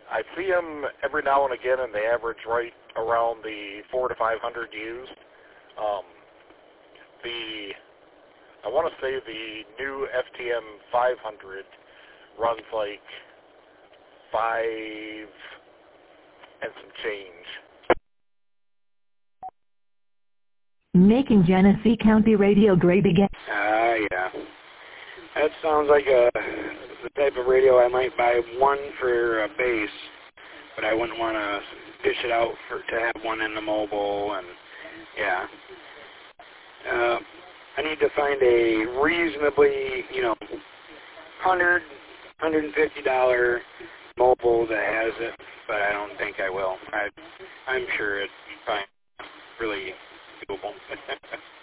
I see them every now and again, and they average right around the 400 to 500 used. I want to say the new FTM 500 runs like 5 and some change. Making Genesee County radio great again. Yeah. That sounds like the type of radio I might buy one for a base, but I wouldn't want to dish it out to have one in the mobile, and yeah. I need to find a reasonably, $100, $150 mobile that has it, but I don't think I will. I'm sure it's fine. Really doable.